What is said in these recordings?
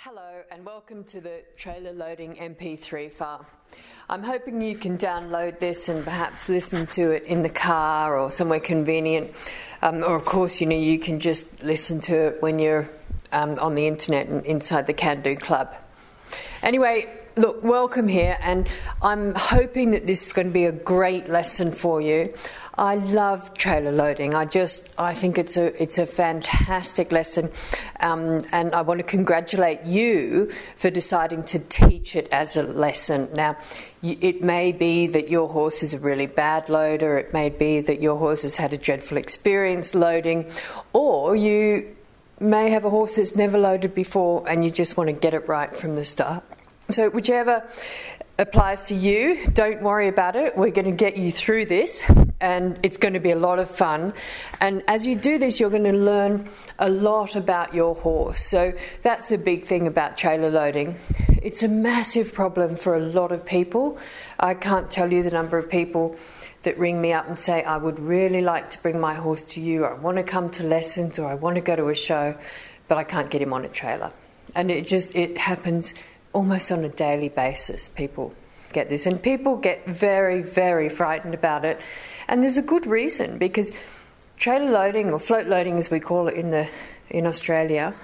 Hello and welcome to the Trailer Loading MP3 file. I'm hoping you can download this and perhaps listen to it in the car or somewhere convenient. Or of course, you can just listen to it when you're on the internet and inside the Can Do Club. Anyway, look, welcome here, and I'm hoping that this is going to be a great lesson for you. I love trailer loading. I think it's a fantastic lesson, and I want to congratulate you for deciding to teach it as a lesson. Now, it may be that your horse is a really bad loader. It may be that your horse has had a dreadful experience loading, or you may have a horse that's never loaded before and you just want to get it right from the start. So whichever applies to you, don't worry about it. We're going to get you through this, and it's going to be a lot of fun. And as you do this, you're going to learn a lot about your horse. So that's the big thing about trailer loading. It's a massive problem for a lot of people. I can't tell you the number of people that ring me up and say, I would really like to bring my horse to you, or I want to come to lessons, or I want to go to a show, but I can't get him on a trailer. And it happens almost on a daily basis. People get this, and people get very, very frightened about it. And there's a good reason, because trailer loading, or float loading as we call it in Australia,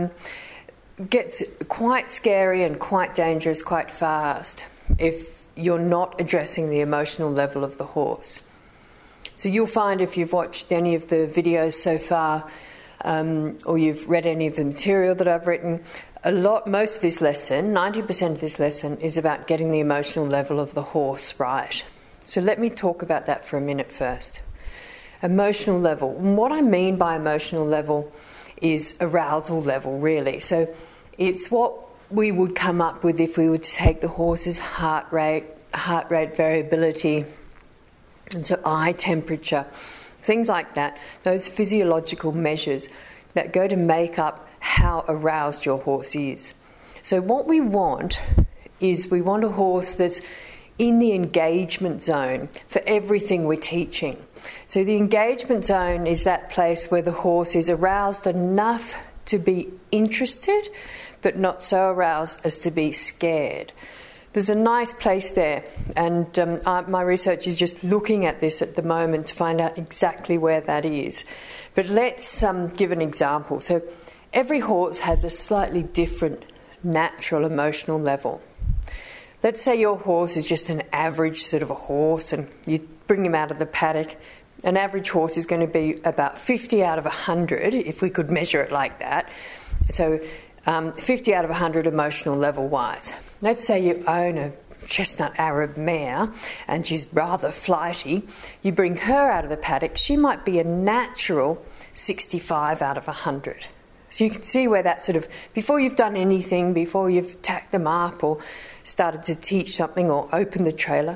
gets quite scary and quite dangerous quite fast if you're not addressing the emotional level of the horse. So you'll find, if you've watched any of the videos so far, or you've read any of the material that I've written, most of this lesson, 90% of this lesson, is about getting the emotional level of the horse right. So let me talk about that for a minute first. Emotional level. And what I mean by emotional level is arousal level, really. So it's what we would come up with if we were to take the horse's heart rate variability, and so eye temperature, things like that, those physiological measures that go to make up how aroused your horse is. So what we want a horse that's in the engagement zone for everything we're teaching. So the engagement zone is that place where the horse is aroused enough to be interested, but not so aroused as to be scared. There's a nice place there, and my research is just looking at this at the moment to find out exactly where that is. But let's give an example. So every horse has a slightly different natural emotional level. Let's say your horse is just an average sort of a horse, and you bring him out of the paddock. An average horse is going to be about 50 out of 100, if we could measure it like that. So 50 out of 100 emotional level-wise. Let's say you own a chestnut Arab mare and she's rather flighty. You bring her out of the paddock, she might be a natural 65 out of 100. So you can see where that sort of, before you've done anything, before you've tacked them up or started to teach something or opened the trailer,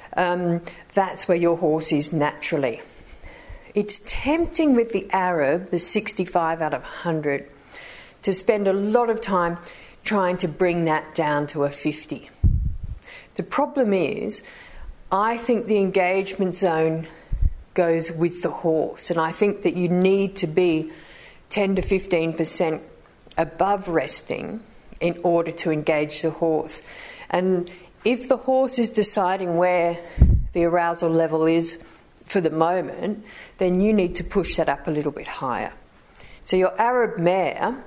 that's where your horse is naturally. It's tempting with the Arab, the 65 out of 100, to spend a lot of time trying to bring that down to a 50. The problem is, I think the engagement zone goes with the horse, and I think that you need to be 10 to 15% above resting in order to engage the horse. And if the horse is deciding where the arousal level is for the moment, then you need to push that up a little bit higher. So your Arab mare,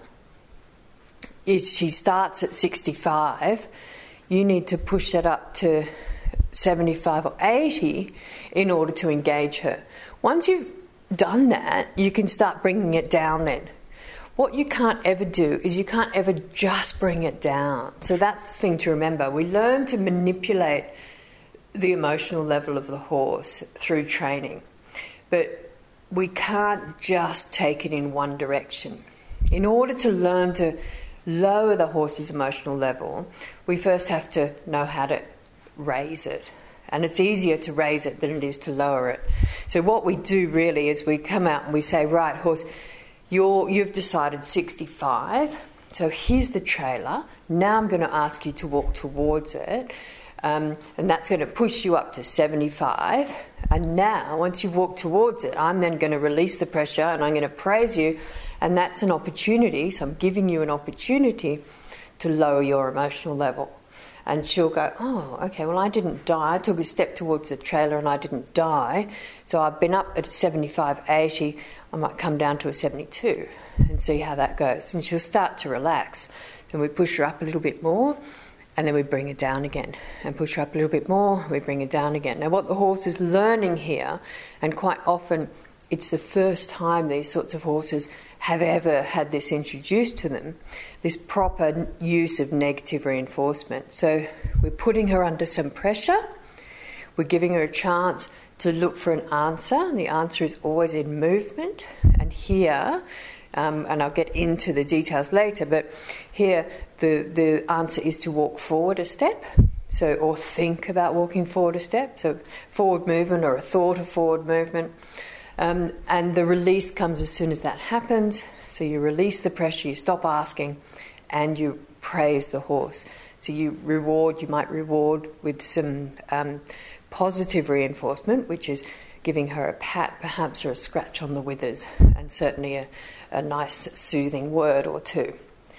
if she starts at 65, you need to push that up to 75 or 80 in order to engage her. Once you've done that, you can start bringing it down then. What you can't ever do is you can't ever just bring it down. So that's the thing to remember. We learn to manipulate the emotional level of the horse through training, but we can't just take it in one direction. In order to learn to lower the horse's emotional level, we first have to know how to raise it. And it's easier to raise it than it is to lower it. So what we do really is we come out and we say, right, horse, you've decided 65, so here's the trailer. Now I'm going to ask you to walk towards it, and that's going to push you up to 75. And now, once you've walked towards it, I'm then going to release the pressure and I'm going to praise you, and that's an opportunity. So I'm giving you an opportunity to lower your emotional level. And she'll go, oh, okay, well, I didn't die. I took a step towards the trailer and I didn't die. So I've been up at a 75, 80. I might come down to a 72 and see how that goes. And she'll start to relax. Then we push her up a little bit more and then we bring her down again. And push her up a little bit more, we bring her down again. Now, what the horse is learning here, and quite often it's the first time these sorts of horses have ever had this introduced to them, this proper use of negative reinforcement. So we're putting her under some pressure, we're giving her a chance to look for an answer, and the answer is always in movement. And here, and I'll get into the details later, but here the answer is to walk forward a step, so or think about walking forward a step, so forward movement or a thought of forward movement. And the release comes as soon as that happens. So you release the pressure, you stop asking, and you praise the horse. So you might reward with some positive reinforcement, which is giving her a pat perhaps or a scratch on the withers, and certainly a nice soothing word or two.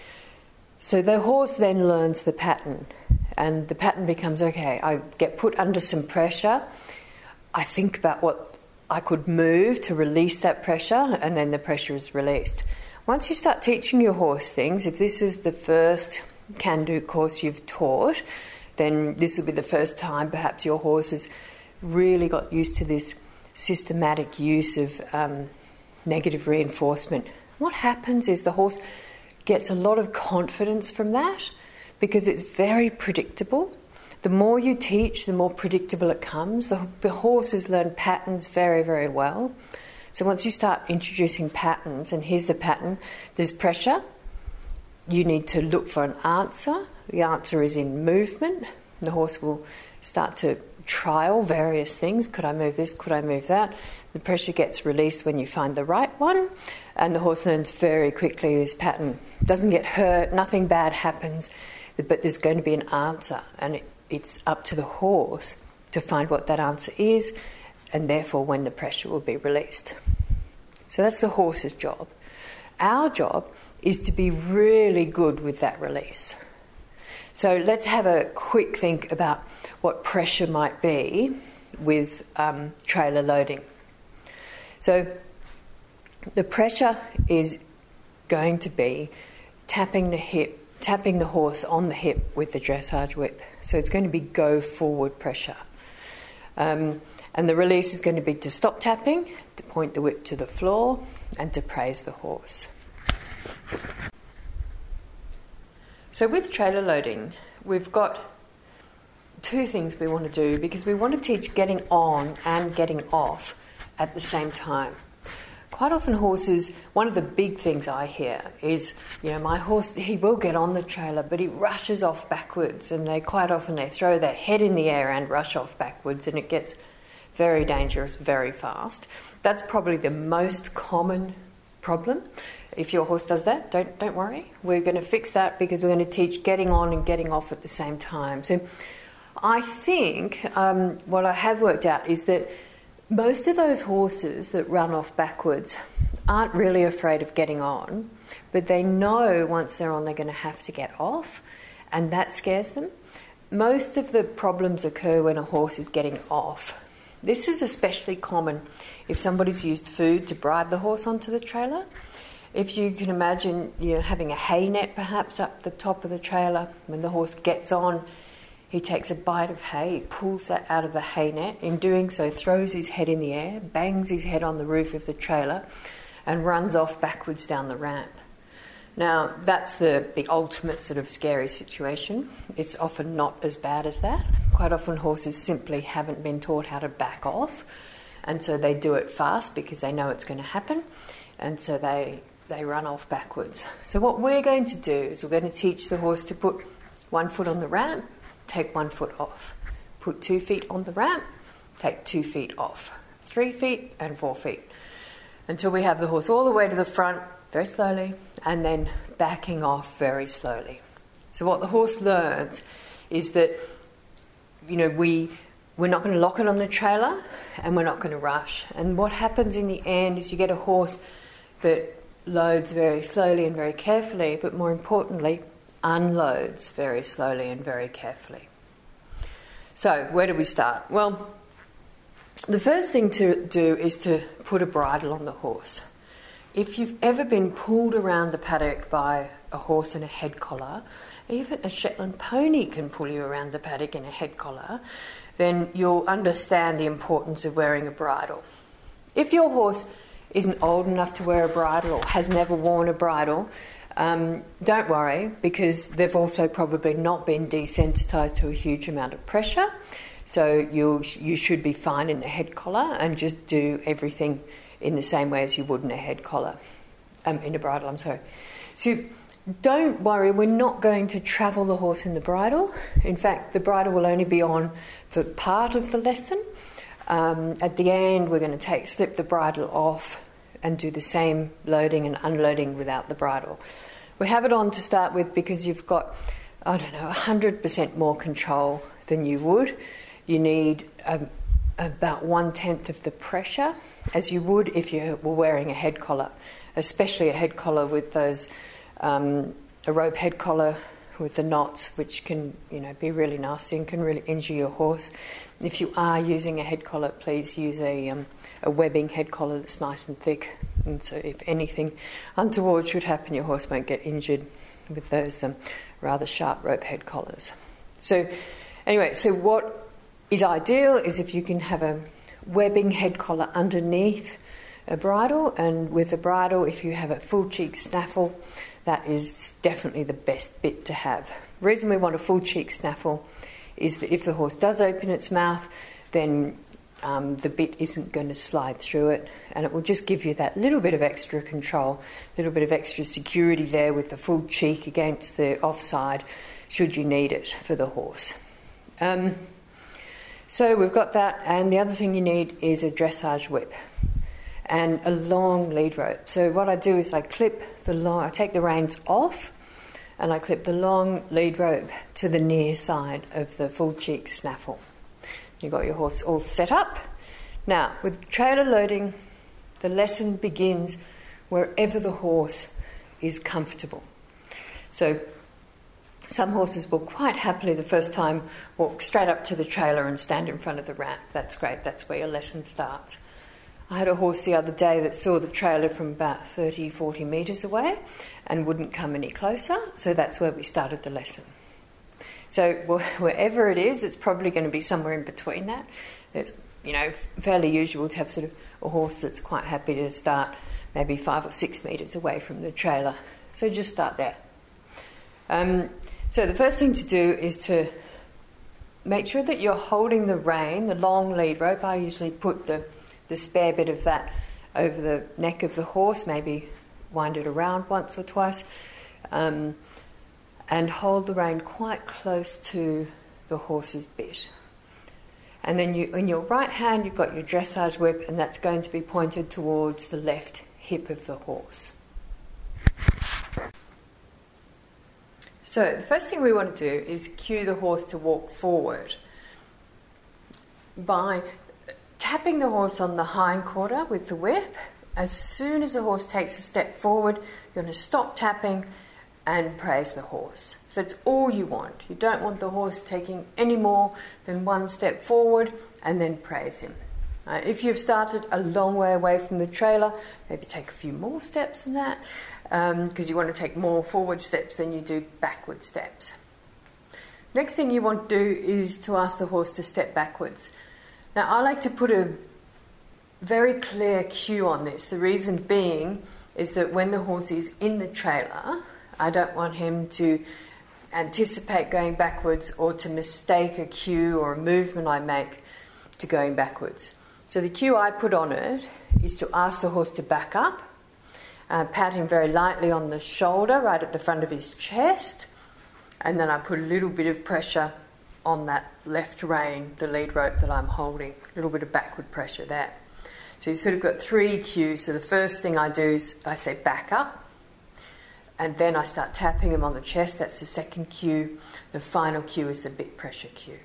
So the horse then learns the pattern, and the pattern becomes, okay, I get put under some pressure, I think about what I could move to release that pressure, and then the pressure is released. Once you start teaching your horse things, if this is the first can-do course you've taught, then this will be the first time perhaps your horse has really got used to this systematic use of negative reinforcement. What happens is the horse gets a lot of confidence from that because it's very predictable. The more you teach, the more predictable it comes. The horses learn patterns very, very well. So once you start introducing patterns, and here's the pattern, there's pressure. You need to look for an answer. The answer is in movement. The horse will start to trial various things. Could I move this? Could I move that? The pressure gets released when you find the right one, and the horse learns very quickly this pattern. Doesn't get hurt, nothing bad happens, but there's going to be an answer, and it's up to the horse to find what that answer is, and therefore when the pressure will be released. So that's the horse's job. Our job is to be really good with that release. So let's have a quick think about what pressure might be with trailer loading. So the pressure is going to be tapping the horse on the hip with the dressage whip. So it's going to be go forward pressure. And the release is going to be to stop tapping, to point the whip to the floor, and to praise the horse. So with trailer loading, we've got two things we want to do, because we want to teach getting on and getting off at the same time. Quite often horses, one of the big things I hear is, my horse, he will get on the trailer, but he rushes off backwards, and they throw their head in the air and rush off backwards, and it gets very dangerous very fast. That's probably the most common problem. If your horse does that, don't worry. We're going to fix that, because we're going to teach getting on and getting off at the same time. So I think what I have worked out is that most of those horses that run off backwards aren't really afraid of getting on, but they know once they're on they're going to have to get off, and that scares them. Most of the problems occur when a horse is getting off. This is especially common if somebody's used food to bribe the horse onto the trailer. If you can imagine having a hay net perhaps up the top of the trailer, when the horse gets on, he takes a bite of hay, pulls that out of the hay net. In doing so, throws his head in the air, bangs his head on the roof of the trailer, and runs off backwards down the ramp. Now, that's the ultimate sort of scary situation. It's often not as bad as that. Quite often horses simply haven't been taught how to back off, and so they do it fast because they know it's going to happen, and so they run off backwards. So what we're going to do is we're going to teach the horse to put 1 foot on the ramp, take 1 foot off. Put 2 feet on the ramp, take 2 feet off. 3 feet and 4 feet. Until we have the horse all the way to the front, very slowly, and then backing off very slowly. So what the horse learns is that, we're not going to lock it on the trailer, and we're not going to rush. And what happens in the end is you get a horse that loads very slowly and very carefully, but more importantly, unloads very slowly and very carefully. So, where do we start? Well, the first thing to do is to put a bridle on the horse. If you've ever been pulled around the paddock by a horse in a head collar, even a Shetland pony can pull you around the paddock in a head collar, then you'll understand the importance of wearing a bridle. If your horse isn't old enough to wear a bridle or has never worn a bridle, don't worry, because they've also probably not been desensitised to a huge amount of pressure. So you should be fine in the head collar and just do everything in the same way as you would in a head collar, in a bridle, I'm sorry. So don't worry, we're not going to travel the horse in the bridle. In fact, the bridle will only be on for part of the lesson. At the end, we're going to slip the bridle off and do the same loading and unloading without the bridle. We have it on to start with because you've got, 100% more control than you would. You need about 1/10 of the pressure as you would if you were wearing a head collar, especially a head collar with those, a rope head collar with the knots, which can, be really nasty and can really injure your horse. If you are using a head collar, please use a webbing head collar that's nice and thick. And so if anything untoward should happen, your horse won't get injured with those rather sharp rope head collars. So anyway, so what is ideal is if you can have a webbing head collar underneath a bridle, and with a bridle, if you have a full cheek snaffle, that is definitely the best bit to have. The reason we want a full cheek snaffle is that if the horse does open its mouth, then the bit isn't going to slide through it, and it will just give you that little bit of extra control, a little bit of extra security there with the full cheek against the offside, should you need it for the horse. So we've got that, and the other thing you need is a dressage whip and a long lead rope. So what I do is I take the reins off, and I clip the long lead rope to the near side of the full cheek snaffle. You've got your horse all set up. Now, with trailer loading, the lesson begins wherever the horse is comfortable. So some horses will quite happily the first time walk straight up to the trailer and stand in front of the ramp. That's great, that's where your lesson starts. I had a horse the other day that saw the trailer from about 30, 40 metres away and wouldn't come any closer, so that's where we started the lesson. So wherever it is, it's probably going to be somewhere in between that. It's fairly usual to have sort of a horse that's quite happy to start maybe 5 or 6 metres away from the trailer. So just start there. So the first thing to do is to make sure that you're holding the rein, the long lead rope. I usually put the spare bit of that over the neck of the horse, maybe wind it around once or twice, and hold the rein quite close to the horse's bit. And then in your right hand you've got your dressage whip, and that's going to be pointed towards the left hip of the horse. So the first thing we want to do is cue the horse to walk forward by tapping the horse on the hind quarter with the whip. As soon as the horse takes a step forward, you're going to stop tapping and praise the horse. So that's all you want. You don't want the horse taking any more than one step forward and then praise him. If you've started a long way away from the trailer, maybe take a few more steps than that, because you want to take more forward steps than you do backward steps. Next thing you want to do is to ask the horse to step backwards. Now, I like to put a very clear cue on this. The reason being is that when the horse is in the trailer, I don't want him to anticipate going backwards or to mistake a cue or a movement I make to going backwards. So the cue I put on it is to ask the horse to back up, pat him very lightly on the shoulder right at the front of his chest, and then I put a little bit of pressure on that left rein, the lead rope that I'm holding, a little bit of backward pressure there. So you've sort of got 3 cues. So the first thing I do is I say back up, and then I start tapping him on the chest. That's the second cue. The final cue is the bit pressure cue.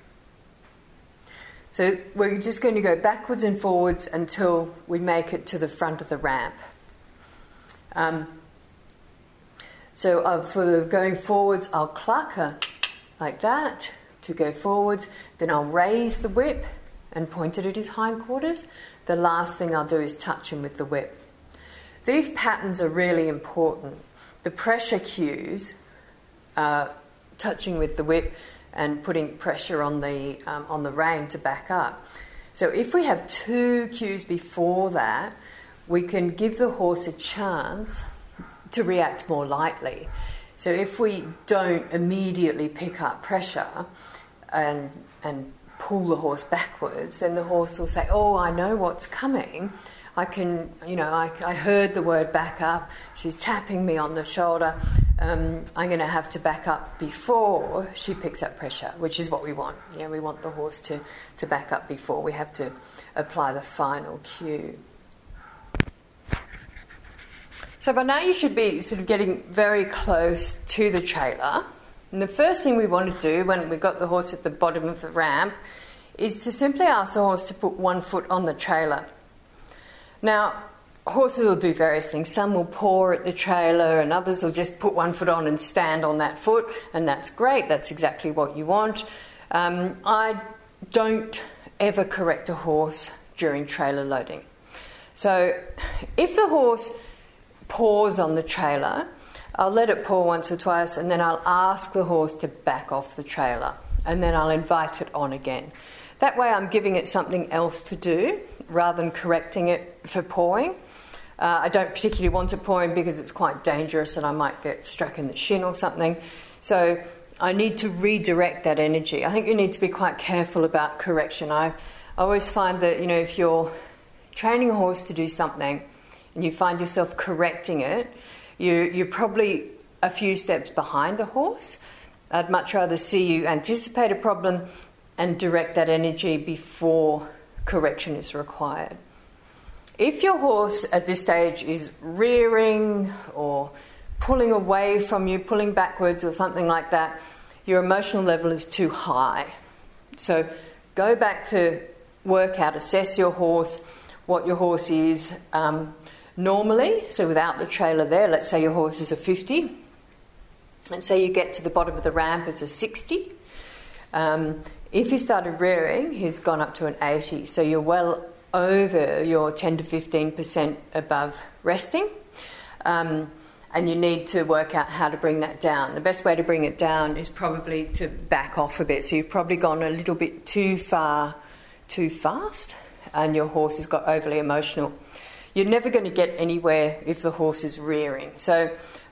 So we're just going to go backwards and forwards until we make it to the front of the ramp. So for the going forwards, I'll cluck like that to go forwards. Then I'll raise the whip and point it at his hindquarters. The last thing I'll do is touch him with the whip. These patterns are really important. The pressure cues, touching with the whip and putting pressure on the rein to back up. So if we have 2 cues before that, we can give the horse a chance to react more lightly. So if we don't immediately pick up pressure and pull the horse backwards, then the horse will say, oh, I know what's coming. I heard the word back up. She's tapping me on the shoulder. I'm going to have to back up before she picks up pressure, which is what we want. Yeah, we want the horse to back up before we have to apply the final cue. So by now you should be sort of getting very close to the trailer. And the first thing we want to do when we've got the horse at the bottom of the ramp is to simply ask the horse to put one foot on the trailer. Now, horses will do various things. Some will paw at the trailer and others will just put one foot on and stand on that foot, and that's great. That's exactly what you want. I don't ever correct a horse during trailer loading. So if the horse paws on the trailer, I'll let it paw once or twice and then I'll ask the horse to back off the trailer and then I'll invite it on again. That way I'm giving it something else to do rather than correcting it for pawing. I don't particularly want it pawing because it's quite dangerous and I might get struck in the shin or something. So I need to redirect that energy. I think you need to be quite careful about correction. I always find that, if you're training a horse to do something and you find yourself correcting it, you're probably a few steps behind the horse. I'd much rather see you anticipate a problem and direct that energy before correction is required. If your horse at this stage is rearing or pulling away from you, pulling backwards or something like that, your emotional level is too high. So go back to work out, assess your horse, what your horse is normally. So without the trailer there, let's say your horse is a 50, and say you get to the bottom of the ramp as a 60. If you started rearing, he's gone up to an 80, so you're well over your 10 to 15% above resting, and you need to work out how to bring that down. The best way to bring it down is probably to back off a bit. So you've probably gone a little bit too far, too fast, and your horse has got overly emotional. You're never going to get anywhere if the horse is rearing. So,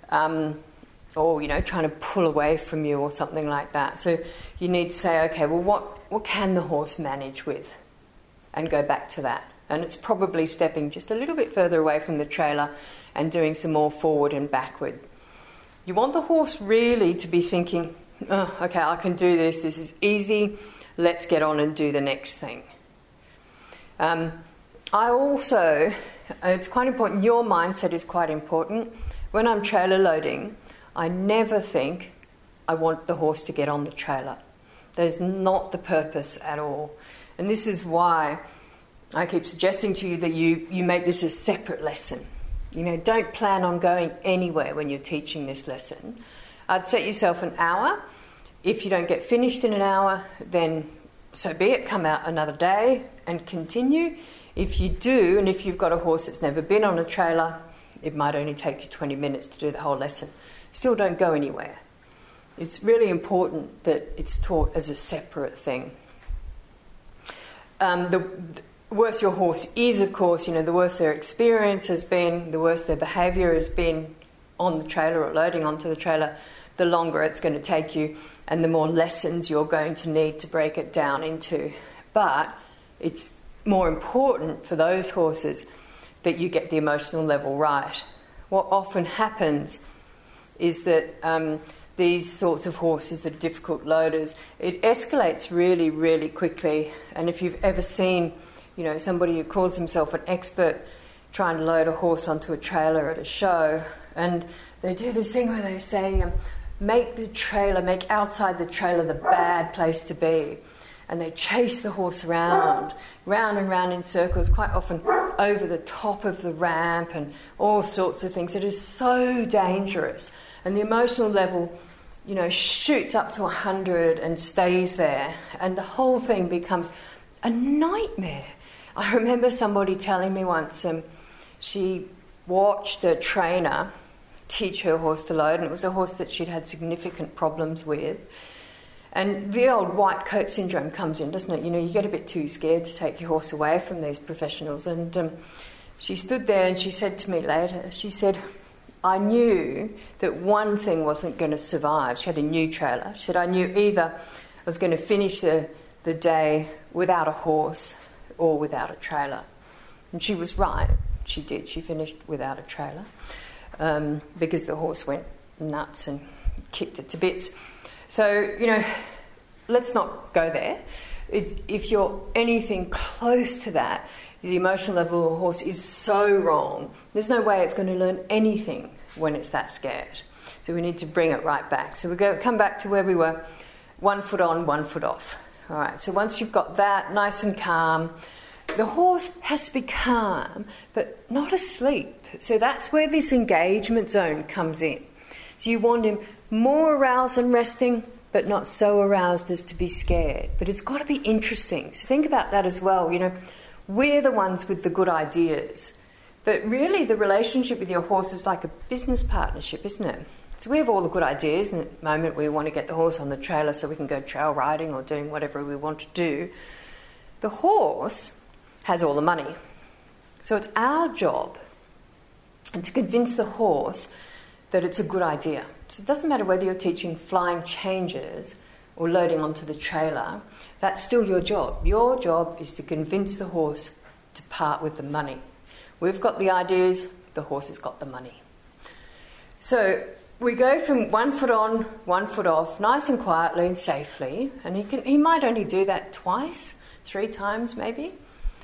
or trying to pull away from you or something like that. So you need to say, okay, well, what can the horse manage with? And go back to that. And it's probably stepping just a little bit further away from the trailer and doing some more forward and backward. You want the horse really to be thinking, oh, okay, I can do this is easy, let's get on and do the next thing. I also, it's quite important, your mindset is quite important. When I'm trailer loading, I never think I want the horse to get on the trailer. That is not the purpose at all. And this is why I keep suggesting to you that you make this a separate lesson. Don't plan on going anywhere when you're teaching this lesson. I'd set yourself an hour. If you don't get finished in an hour, then so be it, come out another day and continue. If you do, and if you've got a horse that's never been on a trailer, it might only take you 20 minutes to do the whole lesson. Still don't go anywhere. It's really important that it's taught as a separate thing. The worse your horse is, of course, the worse their experience has been, the worse their behaviour has been on the trailer or loading onto the trailer, the longer it's going to take you and the more lessons you're going to need to break it down into. But it's more important for those horses that you get the emotional level right. What often happens is that these sorts of horses that are difficult loaders, it escalates really, really quickly. And if you've ever seen, somebody who calls himself an expert trying to load a horse onto a trailer at a show, and they do this thing where they say, make outside the trailer the bad place to be. And they chase the horse round and round in circles, quite often over the top of the ramp and all sorts of things. It is so dangerous. And the emotional level, shoots up to 100 and stays there. And the whole thing becomes a nightmare. I remember somebody telling me once she watched a trainer teach her horse to load, and it was a horse that she'd had significant problems with. And the old white coat syndrome comes in, doesn't it? You get a bit too scared to take your horse away from these professionals. And she stood there and she said to me later, she said, I knew that one thing wasn't going to survive. She had a new trailer. She said, I knew either I was going to finish the day without a horse or without a trailer. And she was right. She did. She finished without a trailer because the horse went nuts and kicked it to bits. So, let's not go there. If you're anything close to that, the emotional level of a horse is so wrong. There's no way it's going to learn anything when it's that scared. So we need to bring it right back. So come back to where we were, 1 foot on, 1 foot off. All right, so once you've got that nice and calm, the horse has to be calm, but not asleep. So that's where this engagement zone comes in. So you want him more aroused and resting, but not so aroused as to be scared. But it's got to be interesting. So think about that as well. We're the ones with the good ideas. But really, the relationship with your horse is like a business partnership, isn't it? So we have all the good ideas, and at the moment we want to get the horse on the trailer so we can go trail riding or doing whatever we want to do. The horse has all the money. So it's our job to convince the horse that it's a good idea. So it doesn't matter whether you're teaching flying changes or loading onto the trailer, that's still your job. Your job is to convince the horse to part with the money. We've got the ideas, the horse has got the money. So we go from 1 foot on, 1 foot off, nice and quietly and safely, and he might only do that twice, 3 times maybe,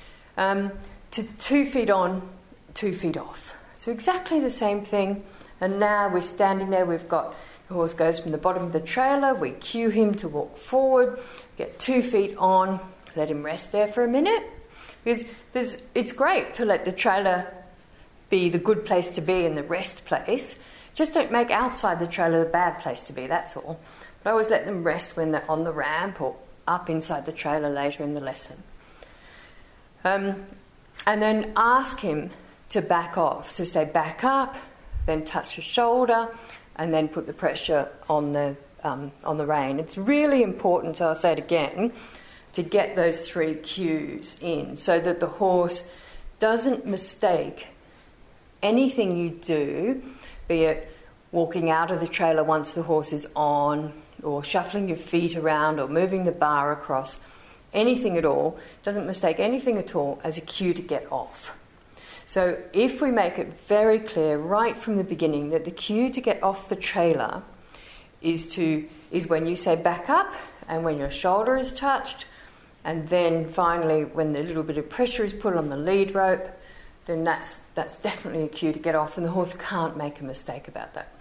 to 2 feet on, 2 feet off. So exactly the same thing. And now we're standing there, the horse goes from the bottom of the trailer, we cue him to walk forward, get 2 feet on, let him rest there for a minute. Because it's great to let the trailer be the good place to be and the rest place. Just don't make outside the trailer the bad place to be, that's all. But I always let them rest when they're on the ramp or up inside the trailer later in the lesson. And then ask him to back off. So say back up, then touch the shoulder, and then put the pressure on the rein. It's really important, I'll say it again, to get those 3 cues in so that the horse doesn't mistake anything you do, be it walking out of the trailer once the horse is on, or shuffling your feet around, or moving the bar across, anything at all, doesn't mistake anything at all as a cue to get off. So if we make it very clear right from the beginning that the cue to get off the trailer is when you say back up and when your shoulder is touched, and then finally when the little bit of pressure is put on the lead rope, then that's definitely a cue to get off, and the horse can't make a mistake about that.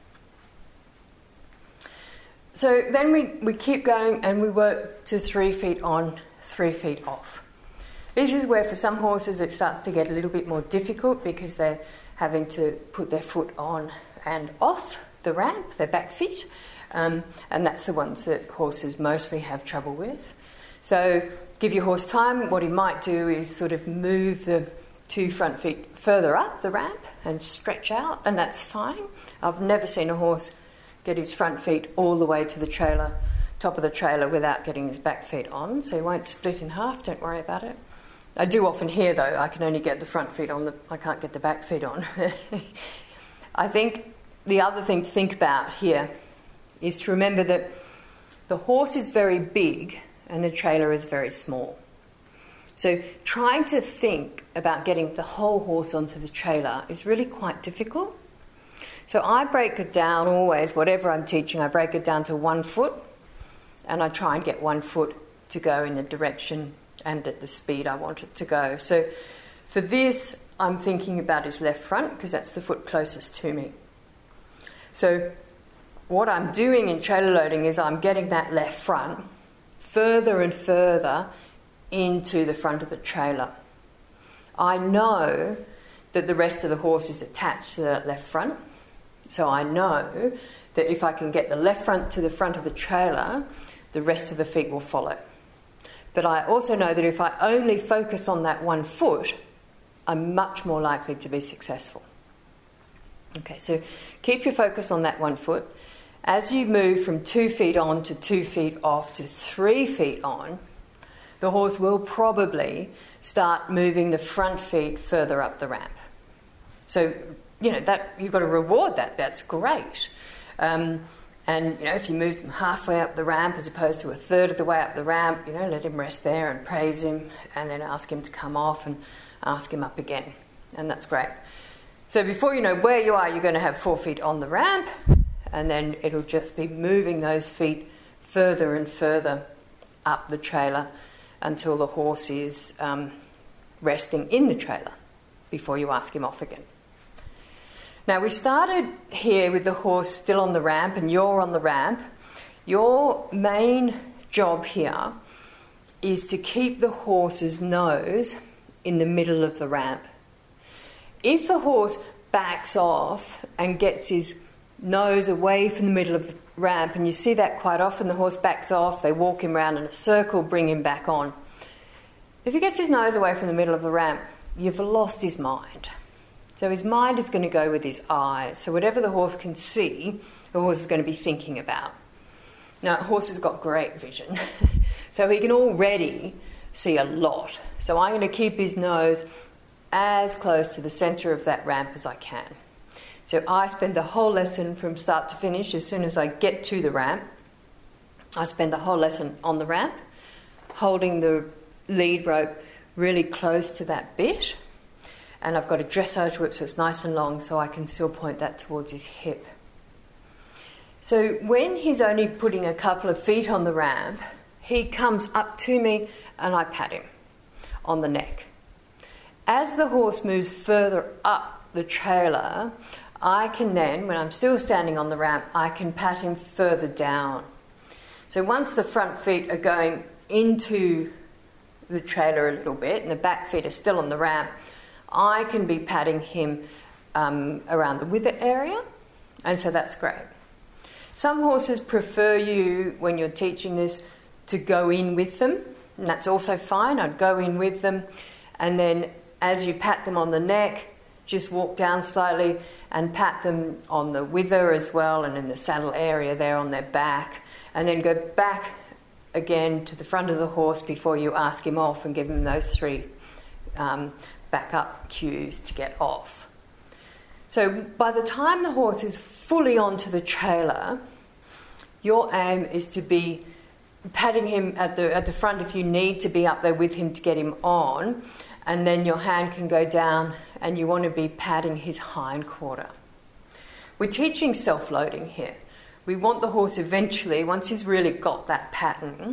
So then we keep going and we work to 3 feet on, 3 feet off. This is where for some horses it starts to get a little bit more difficult because they're having to put their foot on and off the ramp, their back feet, and that's the ones that horses mostly have trouble with. So give your horse time. What he might do is sort of move the 2 front feet further up the ramp and stretch out, and that's fine. I've never seen a horse get his front feet all the way to the trailer, top of the trailer, without getting his back feet on, so he won't split in half, don't worry about it. I do often hear, though, I can only get the front feet on, I can't get the back feet on. I think the other thing to think about here is to remember that the horse is very big and the trailer is very small. So trying to think about getting the whole horse onto the trailer is really quite difficult. So I break it down always, whatever I'm teaching, I break it down to 1 foot, and I try and get 1 foot to go in the direction and at the speed I want it to go. So for this, I'm thinking about his left front because that's the foot closest to me. So what I'm doing in trailer loading is I'm getting that left front further and further into the front of the trailer. I know that the rest of the horse is attached to that left front. So I know that if I can get the left front to the front of the trailer, the rest of the feet will follow. But I also know that if I only focus on that one foot, I'm much more likely to be successful. Okay, so keep your focus on that one foot. As you move from 2 feet on to 2 feet off to 3 feet on, the horse will probably start moving the front feet further up the ramp. So, that you've got to reward that. That's great. And, if you move them halfway up the ramp as opposed to a third of the way up the ramp, let him rest there and praise him and then ask him to come off and ask him up again. And that's great. So before you know where you are, you're going to have 4 feet on the ramp, and then it'll just be moving those feet further and further up the trailer until the horse is resting in the trailer before you ask him off again. Now, we started here with the horse still on the ramp and you're on the ramp. Your main job here is to keep the horse's nose in the middle of the ramp. If the horse backs off and gets his nose away from the middle of the ramp, and you see that quite often, the horse backs off, they walk him around in a circle, bring him back on. If he gets his nose away from the middle of the ramp, you've lost his mind. So his mind is going to go with his eyes. So whatever the horse can see, the horse is going to be thinking about. Now, a horse has got great vision, so he can already see a lot. So I'm going to keep his nose as close to the centre of that ramp as I can. So I spend the whole lesson from start to finish. As soon as I get to the ramp, I spend the whole lesson on the ramp, holding the lead rope really close to that bit. And I've got a dressage whip so it's nice and long so I can still point that towards his hip. So when he's only putting a couple of feet on the ramp, he comes up to me and I pat him on the neck. As the horse moves further up the trailer, I can then, when I'm still standing on the ramp, I can pat him further down. So once the front feet are going into the trailer a little bit and the back feet are still on the ramp, I can be patting him around the wither area, and so that's great. Some horses prefer you, when you're teaching this, to go in with them, and that's also fine. I'd go in with them, and then as you pat them on the neck, just walk down slightly and pat them on the wither as well and in the saddle area there on their back, and then go back again to the front of the horse before you ask him off and give him those 3 back-up cues to get off. So by the time the horse is fully onto the trailer, your aim is to be patting him at the front if you need to be up there with him to get him on, and then your hand can go down and you want to be patting his hind quarter. We're teaching self-loading here. We want the horse eventually, once he's really got that pattern,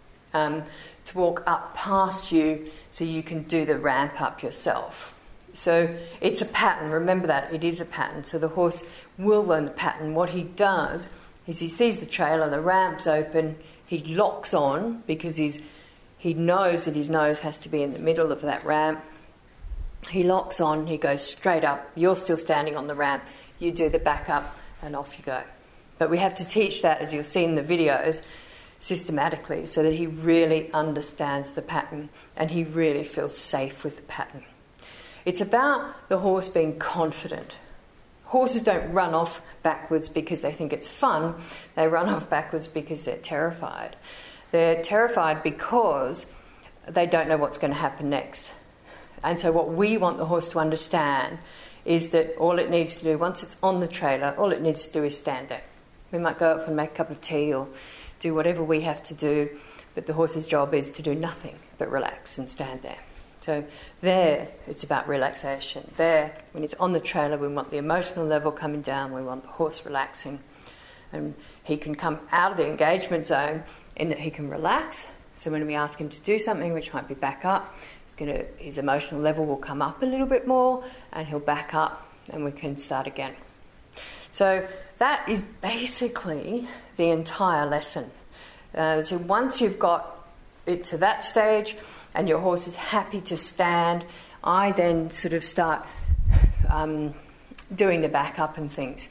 to walk up past you so you can do the ramp up yourself. So it's a pattern, remember that, it is a pattern. So the horse will learn the pattern. What he does is he sees the trailer, the ramp's open, he locks on because he knows that his nose has to be in the middle of that ramp. He locks on, he goes straight up, you're still standing on the ramp, you do the back up and off you go. But we have to teach that, as you'll see in the videos, systematically so that he really understands the pattern and he really feels safe with the pattern. It's about the horse being confident. Horses don't run off backwards because they think it's fun. They run off backwards because they're terrified. They're terrified because they don't know what's going to happen next. And so what we want the horse to understand is that all it needs to do, once it's on the trailer, all it needs to do is stand there. We might go up and make a cup of tea or do whatever we have to do, but the horse's job is to do nothing but relax and stand there. So there, it's about relaxation. There, when it's on the trailer, we want the emotional level coming down, we want the horse relaxing, and he can come out of the engagement zone in that he can relax. So when we ask him to do something, which might be back up, his emotional level will come up a little bit more, and he'll back up, and we can start again. So that is basically the entire lesson. So once you've got it to that stage and your horse is happy to stand, I then sort of start doing the back up and things.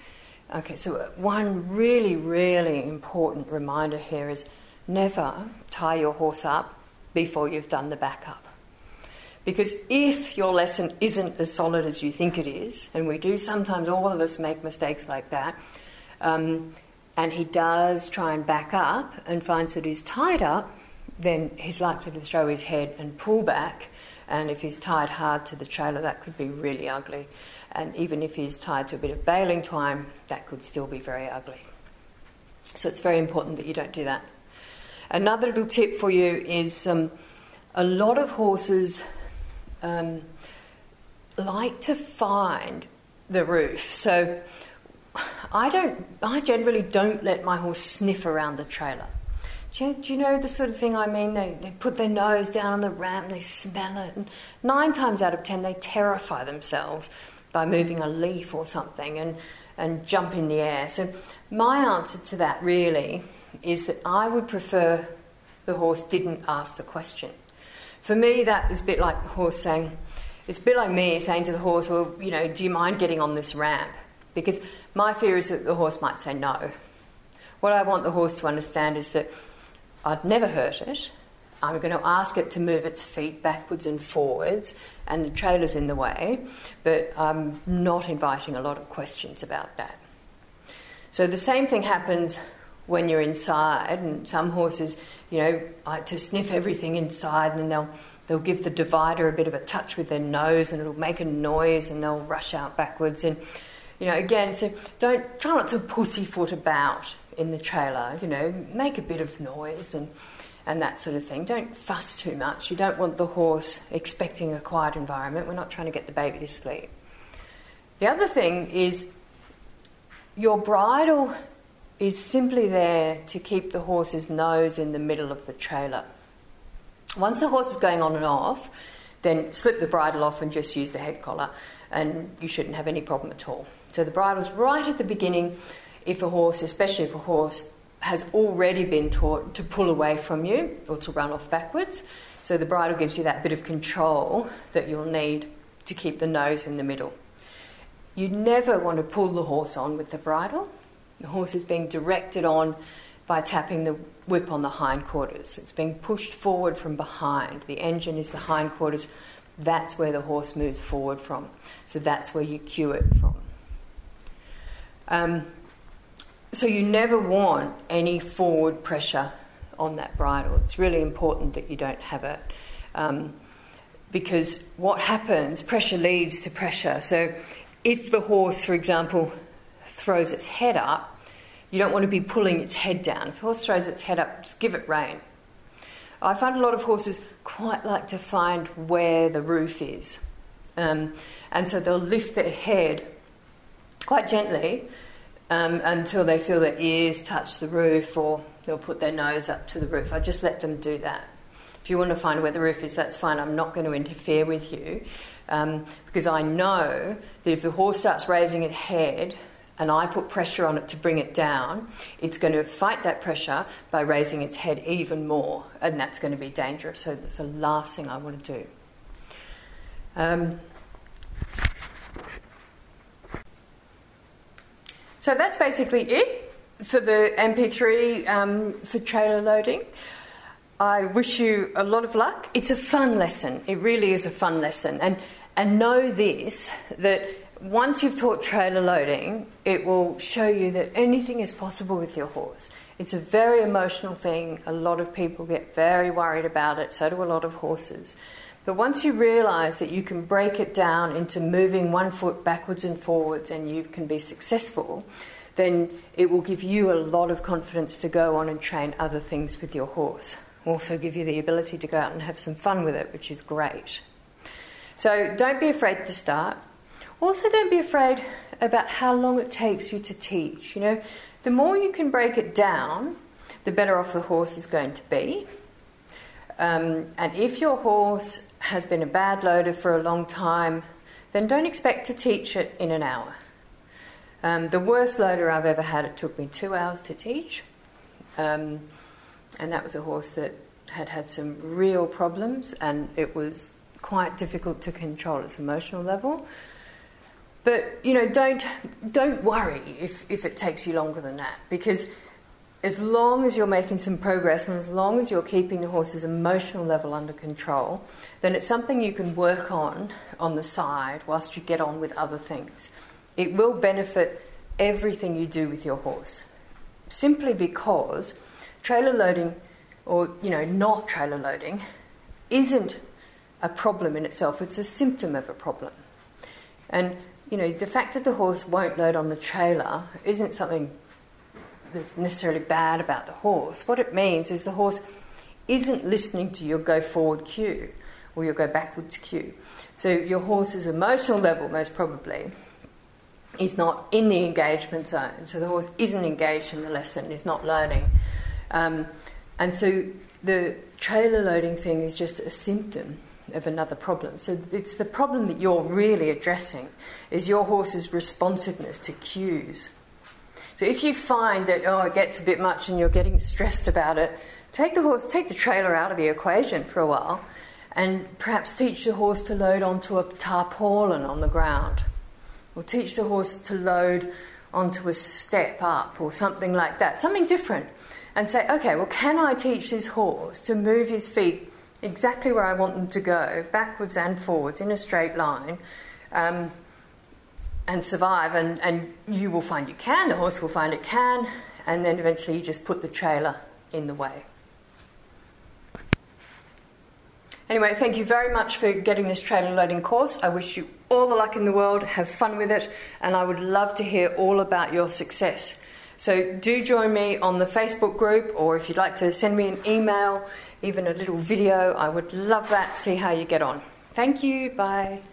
Okay, so one really, really important reminder here is never tie your horse up before you've done the backup. Because if your lesson isn't as solid as you think it is, and we do sometimes, all of us make mistakes like that, and he does try and back up and finds that he's tied up, then he's likely to throw his head and pull back, and if he's tied hard to the trailer, that could be really ugly. And even if he's tied to a bit of baling twine, that could still be very ugly. So it's very important that you don't do that. Another little tip for you is a lot of horses like to find the roof. So I generally don't let my horse sniff around the trailer. Do you know the sort of thing I mean? They put their nose down on the ramp and they smell it. And 9 times out of 10 they terrify themselves by moving a leaf or something and jump in the air. So my answer to that really is that I would prefer the horse didn't ask the question. For me, that is a bit like the horse saying, it's a bit like me saying to the horse, well, you know, do you mind getting on this ramp? Because my fear is that the horse might say no. What I want the horse to understand is that I'd never hurt it. I'm going to ask it to move its feet backwards and forwards, and the trailer's in the way, but I'm not inviting a lot of questions about that. So the same thing happens when you're inside, and some horses, you know, like to sniff everything inside, and they'll give the divider a bit of a touch with their nose, and it'll make a noise, and they'll rush out backwards. And, you know, again, so try not to pussyfoot about in the trailer. You know, make a bit of noise and that sort of thing. Don't fuss too much. You don't want the horse expecting a quiet environment. We're not trying to get the baby to sleep. The other thing is your bridle is simply there to keep the horse's nose in the middle of the trailer. Once the horse is going on and off, then slip the bridle off and just use the head collar, and you shouldn't have any problem at all. So the bridle's right at the beginning if a horse, especially if a horse has already been taught to pull away from you or to run off backwards. So the bridle gives you that bit of control that you'll need to keep the nose in the middle. You never want to pull the horse on with the bridle. The horse is being directed on by tapping the whip on the hindquarters. It's being pushed forward from behind. The engine is the hindquarters. That's where the horse moves forward from. So that's where you cue it from. So you never want any forward pressure on that bridle. It's really important that you don't have it. Because what happens, pressure leads to pressure. So if the horse, for example, throws its head up, you don't want to be pulling its head down. If a horse throws its head up, just give it rein. I find a lot of horses quite like to find where the roof is. And so they'll lift their head quite gently until they feel their ears touch the roof, or they'll put their nose up to the roof. I just let them do that. If you want to find where the roof is, that's fine. I'm not going to interfere with you because I know that if the horse starts raising its head and I put pressure on it to bring it down, it's going to fight that pressure by raising its head even more, and that's going to be dangerous. So that's the last thing I want to do. So that's basically it for the MP3 for trailer loading. I wish you a lot of luck. It's a fun lesson. It really is a fun lesson. And know this, that once you've taught trailer loading, it will show you that anything is possible with your horse. It's a very emotional thing. A lot of people get very worried about it. So do a lot of horses. But once you realise that you can break it down into moving one foot backwards and forwards and you can be successful, then it will give you a lot of confidence to go on and train other things with your horse. Also give you the ability to go out and have some fun with it, which is great. So don't be afraid to start. Also don't be afraid about how long it takes you to teach. You know, the more you can break it down, the better off the horse is going to be. And if your horse has been a bad loader for a long time, then don't expect to teach it in an hour. The worst loader I've ever had, it took me 2 hours to teach. And that was a horse that had some real problems, and it was quite difficult to control its emotional level. But, don't worry if it takes you longer than that, because as long as you're making some progress and as long as you're keeping the horse's emotional level under control, then it's something you can work on the side whilst you get on with other things. It will benefit everything you do with your horse, simply because trailer loading, or not trailer loading, isn't a problem in itself. It's a symptom of a problem. And the fact that the horse won't load on the trailer isn't something that's necessarily bad about the horse. What it means is the horse isn't listening to your go forward cue or your go backwards cue. So your horse's emotional level, most probably, is not in the engagement zone. So the horse isn't engaged in the lesson, is not learning. And so the trailer loading thing is just a symptom of another problem. So it's the problem that you're really addressing, is your horse's responsiveness to cues. So if you find that, it gets a bit much and you're getting stressed about it, take the trailer out of the equation for a while and perhaps teach the horse to load onto a tarpaulin on the ground, or teach the horse to load onto a step up or something like that, something different, and say, okay, well, can I teach this horse to move his feet exactly where I want them to go, backwards and forwards in a straight line, and survive, and you will find you can, the horse will find it can, and then eventually you just put the trailer in the way. Anyway, thank you very much for getting this trailer loading course. I wish you all the luck in the world, have fun with it, and I would love to hear all about your success. So do join me on the Facebook group, or if you'd like to send me an email, even a little video, I would love that, see how you get on. Thank you, bye.